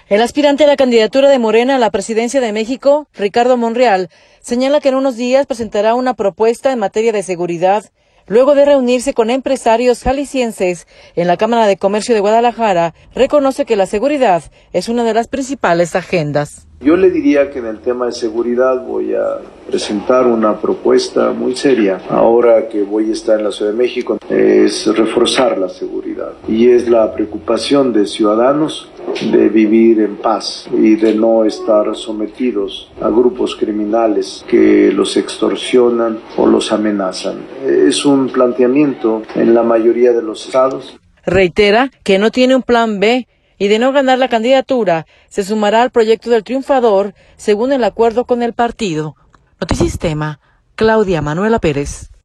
El aspirante a la candidatura de Morena a la presidencia de México, Ricardo Monreal, señala que en unos días presentará una propuesta en materia de seguridad, luego de reunirse con empresarios jaliscienses en la Cámara de Comercio de Guadalajara. Reconoce que la seguridad es una de las principales agendas. Yo le diría que en el tema de seguridad voy a presentar una propuesta muy seria. Ahora que voy a estar en la Ciudad de México, es reforzar la seguridad. Y es la preocupación de ciudadanos de vivir en paz y de no estar sometidos a grupos criminales que los extorsionan o los amenazan. Es un planteamiento en la mayoría de los estados. Reitera que no tiene un plan B y de no ganar la candidatura, se sumará al proyecto del triunfador según el acuerdo con el partido. Notisistema, Claudia Manuela Pérez.